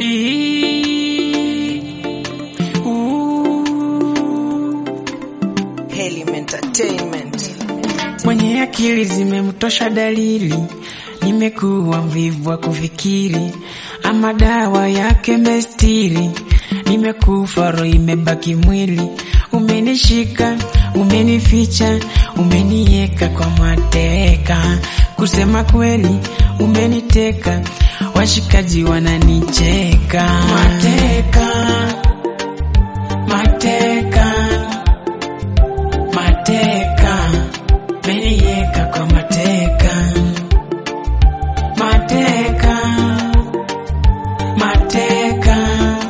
Helium Entertainment. Mwenye akili zimemtosha dalili, nimekuwa mvivu wa kufikiri, ama dawa yake mestiri, nimekufa roho imebaki mwili. Umenishika, umenificha, umenieka kwa mateka, kusema kweli umeniteka, washikaji wananicheka. Mateka, mateka, mateka, umenieka kwa mateka. Mateka, mateka,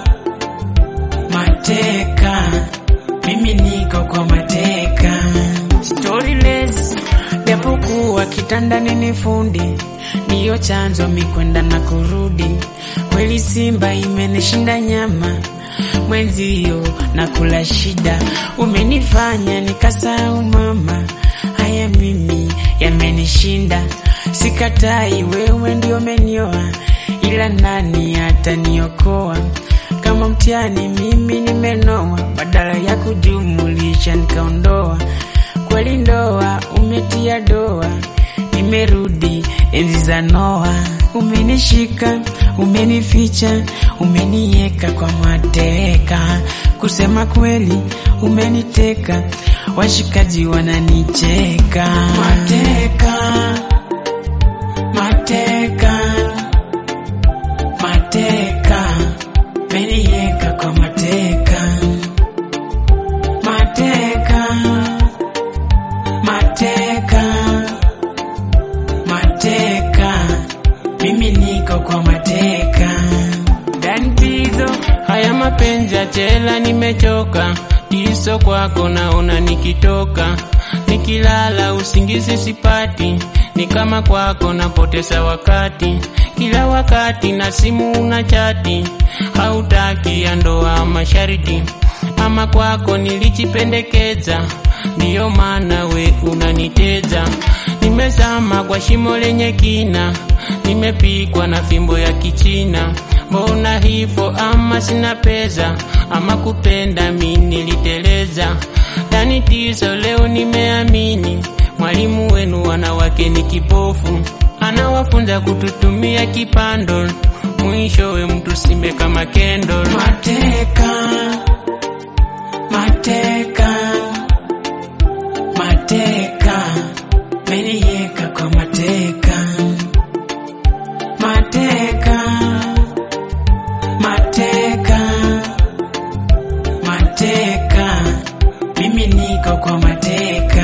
mateka, mimi niko kwa mateka. Storyless, japokuwa kitandani ni fundi, ndiyo chanzo mikwenda na kurudi. Kweli simba imenishinda nyama, mwenzio na kula shida. Umenifanya nikasahau mama, haya mimi yamenishinda. Sikatai wewe ndio umenioa, ila nani ataniokoa? Kama mtihani mimi nimenoa, badala ya kujumulisha nikaondoa. Kweli ndoa umetia doa, nimerudi enzi za Noa. Umenishika, umenificha, umenieka kwa mateka, kusema kweli umeniteka, washikaji wananicheka. Mateka, mateka, mateka, umenieka kwa mateka. Mateka, mateka, mateka, mimi niko kwa mateka. Dandizo, haya mapenzi ya chela nimechoka, diso kwako naona nikitoka, nikilala usingizi sipati, ni kama kwako napoteza wakati, kila wakati na simu una chati, hautaki ya ndoa mashariti, ama kwako nilijipendekeza, ndiyo maana we unaniteza. Nimezama kwa shimo lenye kina, nimepikwa na fimbo ya kichina, mbona hivyo? Ama sina pesa, ama kupenda mimi niliteleza. Ndani tizo leo nimeamini, mwalimu wenu wanawake ni kipofu, anawafunza kututumia kipando, mwishowe mtu simbe kama kendo. Mateka, mateka, mateka, umenieka kwa mateka. Mateka, mateka, mateka, mimi niko kwa mateka.